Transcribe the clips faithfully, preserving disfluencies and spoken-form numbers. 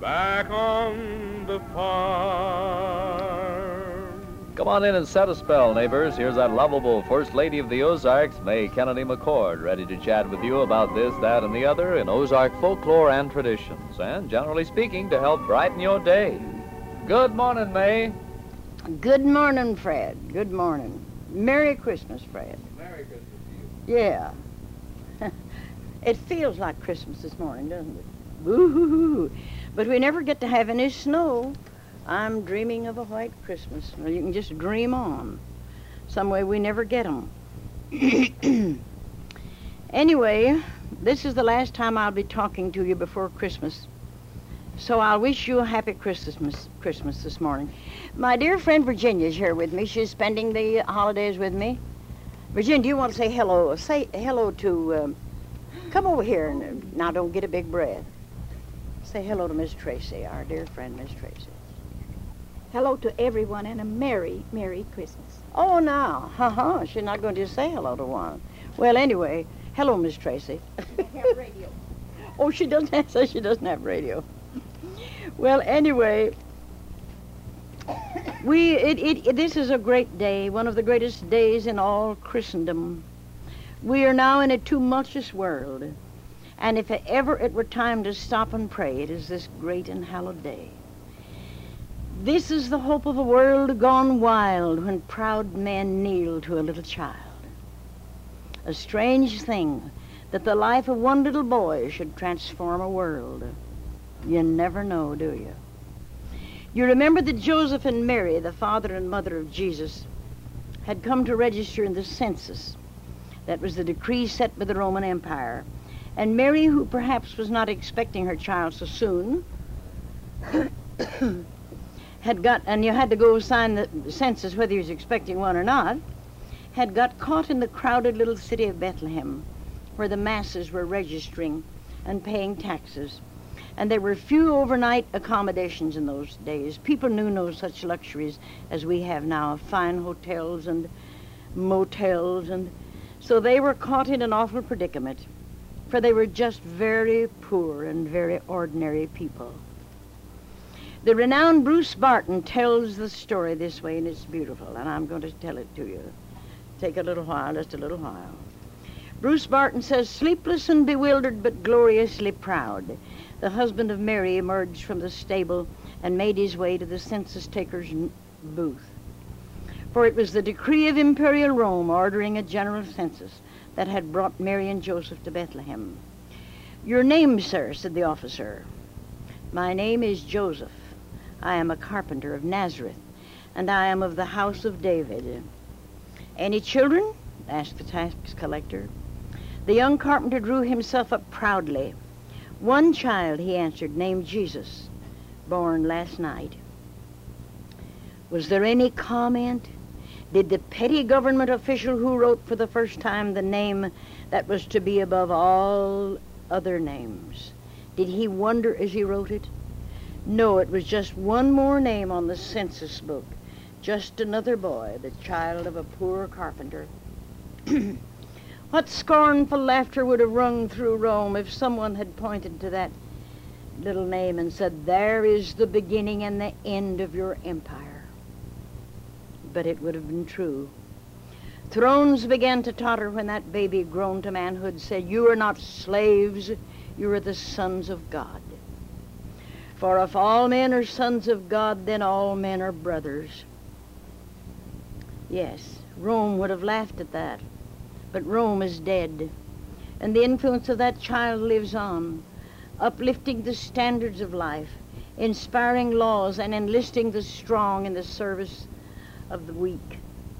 back on the farm. Come on in and set a spell, neighbors. Here's that lovable First Lady of the Ozarks, May Kennedy McCord, ready to chat with you about this, that, and the other in Ozark folklore and traditions, and generally speaking, to help brighten your day. Good morning, May. Good morning, Fred. Good morning. Merry Christmas, Fred. Merry Christmas to you. Yeah. It feels like Christmas this morning, doesn't it? Woo-hoo-hoo. But we never get to have any snow. I'm dreaming of a white Christmas. Well, you can just dream on. Some way we never get them. Anyway, this is the last time I'll be talking to you before Christmas. So I'll wish you a happy Christmas, Christmas this morning. My dear friend Virginia's here with me. She's spending the holidays with me. Virginia, do you want to say hello? Say hello to... Um, come over here and now don't get a big breath. Say hello to Miss Tracy, our dear friend Miss Tracy. Hello to everyone and a Merry, Merry Christmas. Oh, now, uh-huh, she's not going to just say hello to one. Well, anyway, hello, Miss Tracy. I have radio. Oh, she doesn't have, so she doesn't have radio. Well, anyway, we, it, it, it, this is a great day, one of the greatest days in all Christendom. We are now in a tumultuous world, and if ever it were time to stop and pray, it is this great and hallowed day. This is the hope of a world gone wild when proud men kneel to a little child. A strange thing that the life of one little boy should transform a world. You never know, do you? You remember that Joseph and Mary, the father and mother of Jesus, had come to register in the census. That was the decree set by the Roman Empire. And Mary, who perhaps was not expecting her child so soon, had got, and you had to go sign the census whether he was expecting one or not, had got caught in the crowded little city of Bethlehem, where the masses were registering and paying taxes. And there were few overnight accommodations in those days. People knew no such luxuries as we have now, fine hotels and motels, and so they were caught in an awful predicament, for they were just very poor and very ordinary people. The renowned Bruce Barton tells the story this way, and it's beautiful, and I'm going to tell it to you. Take a little while, just a little while. Bruce Barton says, sleepless and bewildered but gloriously proud, the husband of Mary emerged from the stable and made his way to the census taker's booth. For it was the decree of Imperial Rome ordering a general census that had brought Mary and Joseph to Bethlehem. Your name, sir, said the officer. My name is Joseph. I am a carpenter of Nazareth, and I am of the house of David. Any children? Asked the tax collector. The young carpenter drew himself up proudly. One child, he answered, named Jesus, born last night. Was there any comment? Did the petty government official who wrote for the first time the name that was to be above all other names, did he wonder as he wrote it? No, it was just one more name on the census book. Just another boy, the child of a poor carpenter. What scornful laughter would have rung through Rome if someone had pointed to that little name and said, there is the beginning and the end of your empire. But it would have been true. Thrones began to totter when that baby grown to manhood said, you are not slaves, you are the sons of God. For if all men are sons of God, then all men are brothers. Yes, Rome would have laughed at that. But Rome is dead, and the influence of that child lives on, uplifting the standards of life, inspiring laws, and enlisting the strong in the service of the weak.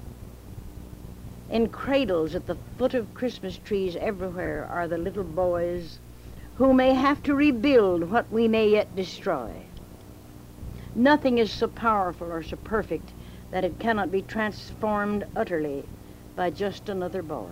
In cradles at the foot of Christmas trees everywhere are the little boys who may have to rebuild what we may yet destroy. Nothing is so powerful or so perfect that it cannot be transformed utterly by just another boy.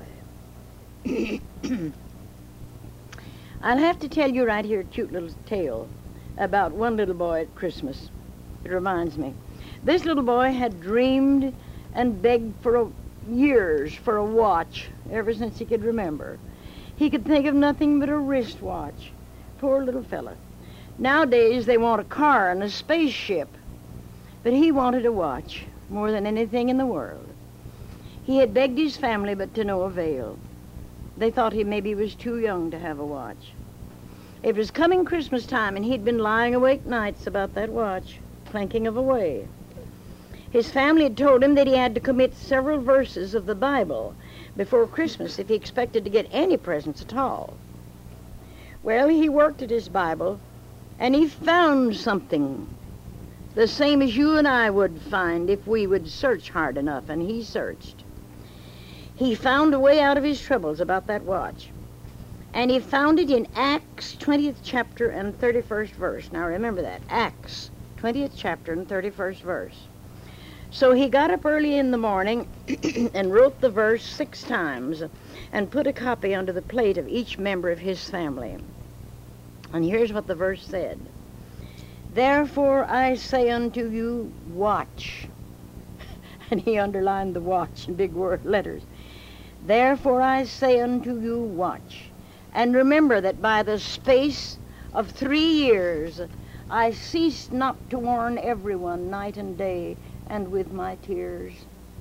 I'll have to tell you right here a cute little tale about one little boy at Christmas. It reminds me. This little boy had dreamed and begged for a, years for a watch ever since he could remember. He could think of nothing but a wristwatch. Poor little fella. Nowadays, they want a car and a spaceship. But he wanted a watch more than anything in the world. He had begged his family, but to no avail. They thought he maybe was too young to have a watch. It was coming Christmas time, and he'd been lying awake nights about that watch, clanking of away. His family had told him that he had to commit several verses of the Bible before Christmas if he expected to get any presents at all. Well, he worked at his Bible, and he found something, the same as you and I would find if we would search hard enough, and he searched. He found a way out of his troubles about that watch, and he found it in Acts twentieth chapter and thirty-first verse. Now remember that, Acts twentieth chapter and thirty-first verse. So he got up early in the morning and wrote the verse six times and put a copy under the plate of each member of his family. And here's what the verse said. Therefore I say unto you, watch. And he underlined the watch in big word letters. Therefore I say unto you, watch. And remember that by the space of three years I ceased not to warn everyone night and day, and with my tears.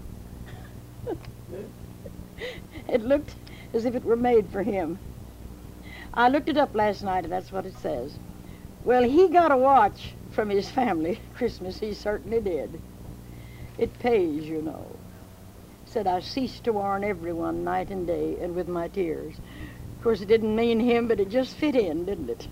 It looked as if it were made for him. I looked it up last night, and that's what it says. Well, he got a watch from his family Christmas. He certainly did. It pays, you know. Said, I ceased to warn everyone night and day, and with my tears. Of course, it didn't mean him, but it just fit in, didn't it?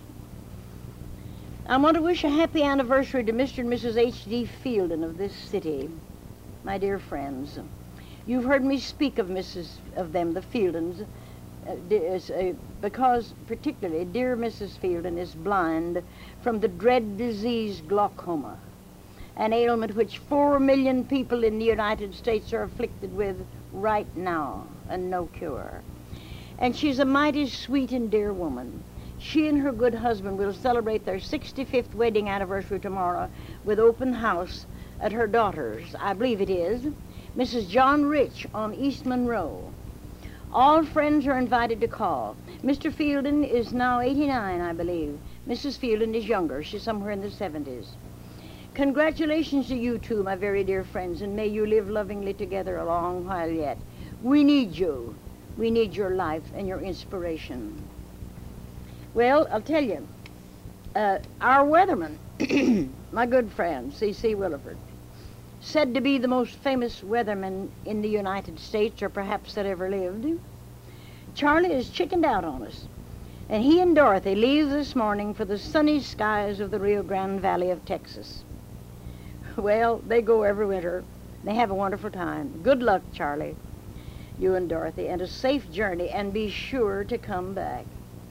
I want to wish a happy anniversary to Mister and Missus H D Fielden of this city, my dear friends. You've heard me speak of Missus of them, the Fieldens, uh, uh, because particularly dear Missus Fielden is blind from the dread disease glaucoma, an ailment which four million people in the United States are afflicted with right now, and no cure. And she's a mighty sweet and dear woman. She and her good husband will celebrate their sixty-fifth wedding anniversary tomorrow with open house at her daughter's, I believe it is, Missus John Rich on East Monroe. All friends are invited to call. Mister Fielden is now eighty-nine, I believe. Missus Fielden is younger. She's somewhere in the seventies. Congratulations to you two, my very dear friends, and may you live lovingly together a long while yet. We need you. We need your life and your inspiration. Well, I'll tell you, uh, our weatherman, my good friend, C C Williford, said to be the most famous weatherman in the United States, or perhaps that ever lived. Charlie is chickened out on us, and he and Dorothy leave this morning for the sunny skies of the Rio Grande Valley of Texas. Well, they go every winter. They have a wonderful time. Good luck, Charlie, you and Dorothy, and a safe journey, and be sure to come back.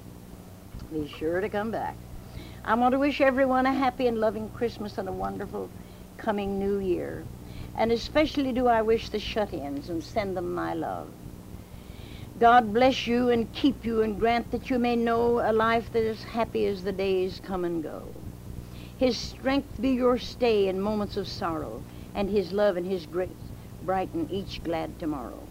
Be sure to come back. I want to wish everyone a happy and loving Christmas and a wonderful coming New Year. And especially do I wish the shut-ins and send them my love. God bless you and keep you and grant that you may know a life that is happy as the days come and go. His strength be your stay in moments of sorrow, and his love and his grace brighten each glad tomorrow.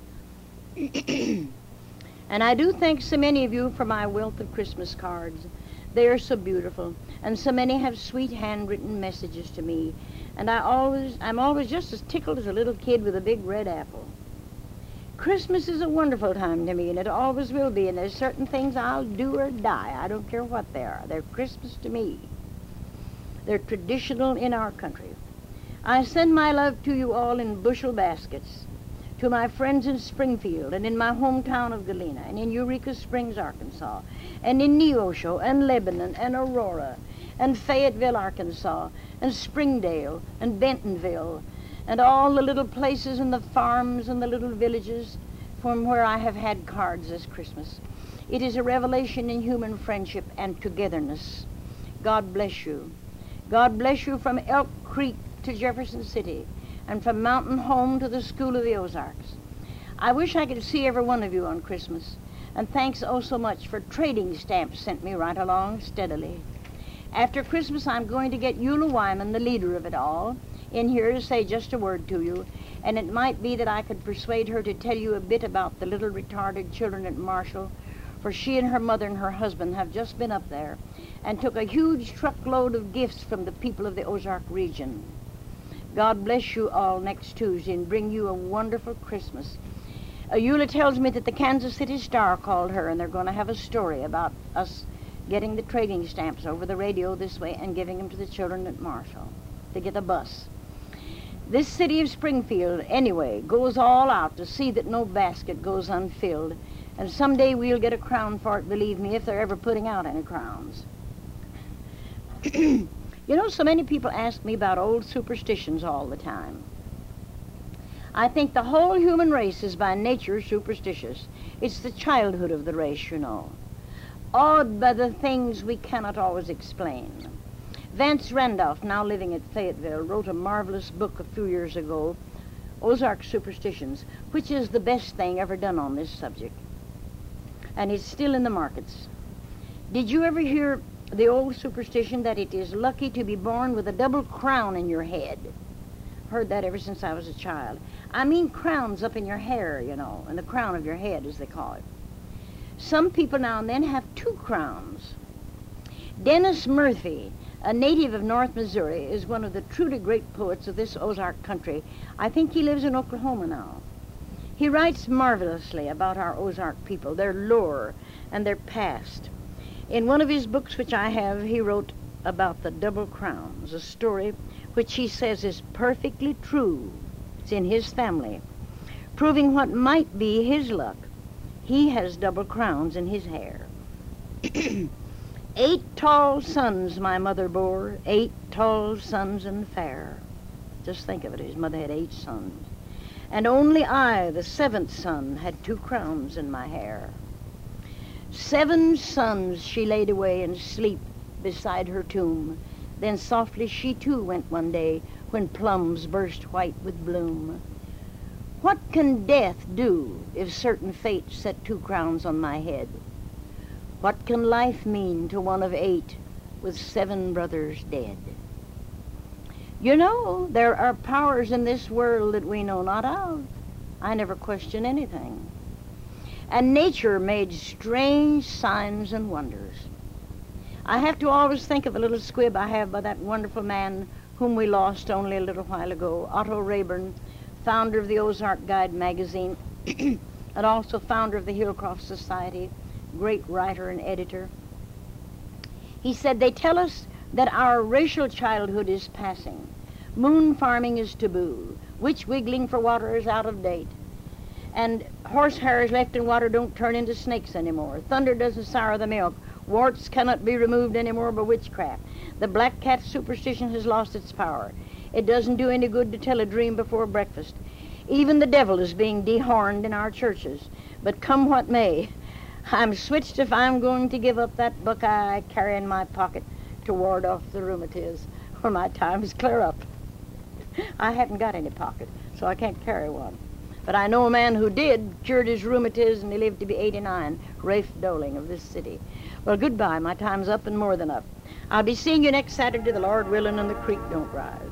And I do thank so many of you for my wealth of Christmas cards. They are so beautiful, and so many have sweet handwritten messages to me. And I always, I'm always just as tickled as a little kid with a big red apple. Christmas is a wonderful time to me, and it always will be. And there's certain things I'll do or die. I don't care what they are. They're Christmas to me. They're traditional in our country. I send my love to you all in bushel baskets. To my friends in Springfield, and in my hometown of Galena, and in Eureka Springs, Arkansas, and in Neosho, and Lebanon, and Aurora, and Fayetteville, Arkansas, and Springdale, and Bentonville, and all the little places and the farms and the little villages from where I have had cards this Christmas. It is a revelation in human friendship and togetherness. God bless you. God bless you from Elk Creek to Jefferson City, and from Mountain Home to the School of the Ozarks. I wish I could see every one of you on Christmas, and thanks oh so much for trading stamps sent me right along steadily. After Christmas, I'm going to get Eula Wyman, the leader of it all, in here to say just a word to you, and it might be that I could persuade her to tell you a bit about the little retarded children at Marshall, for she and her mother and her husband have just been up there, and took a huge truckload of gifts from the people of the Ozark region. God bless you all next Tuesday and bring you a wonderful Christmas. Uh, Eula tells me that the Kansas City Star called her, and they're going to have a story about us getting the trading stamps over the radio this way and giving them to the children at Marshall to get a bus. This city of Springfield, anyway, goes all out to see that no basket goes unfilled, and someday we'll get a crown for it, believe me, if they're ever putting out any crowns. You know, so many people ask me about old superstitions all the time. I think the whole human race is by nature superstitious. It's the childhood of the race, you know. Awed by the things we cannot always explain. Vance Randolph, now living at Fayetteville, wrote a marvelous book a few years ago, Ozark Superstitions, which is the best thing ever done on this subject. And it's still in the markets. Did you ever hear the old superstition that it is lucky to be born with a double crown in your head? Heard that ever since I was a child. I mean crowns up in your hair, you know, and the crown of your head, as they call it. Some people now and then have two crowns. Dennis Murphy, a native of North Missouri, is one of the truly great poets of this Ozark country. I think he lives in Oklahoma now. He writes marvelously about our Ozark people, their lore and their past. In one of his books, which I have, he wrote about the double crowns, a story which he says is perfectly true. It's in his family, proving what might be his luck. He has double crowns in his hair. Eight tall sons my mother bore, eight tall sons and fair. Just think of it, his mother had eight sons. And only I, the seventh son, had two crowns in my hair. Seven sons she laid away in sleep beside her tomb. Then softly she too went one day when plums burst white with bloom. What can death do if certain fate set two crowns on my head? What can life mean to one of eight with seven brothers dead? You know, there are powers in this world that we know not of. I never question anything. And nature made strange signs and wonders. I have to always think of a little squib I have by that wonderful man whom we lost only a little while ago, Otto Rayburn, founder of the Ozark Guide magazine, and also founder of the Hillcroft Society, great writer and editor. He said, they tell us that our racial childhood is passing. Moon farming is taboo. Witch wiggling for water is out of date. And horse hairs left in water don't turn into snakes anymore. Thunder doesn't sour the milk. Warts cannot be removed anymore by witchcraft. The black cat superstition has lost its power. It doesn't do any good to tell a dream before breakfast. Even the devil is being dehorned in our churches. But come what may, I'm switched if I'm going to give up that buckeye I carry in my pocket to ward off the rheumatiz, or my time's clear up. I haven't got any pocket, so I can't carry one. But I know a man who did, cured his rheumatiz, and he lived to be eighty-nine, Rafe Doling of this city. Well, goodbye. My time's up and more than up. I'll be seeing you next Saturday, the Lord willing, and the creek don't rise.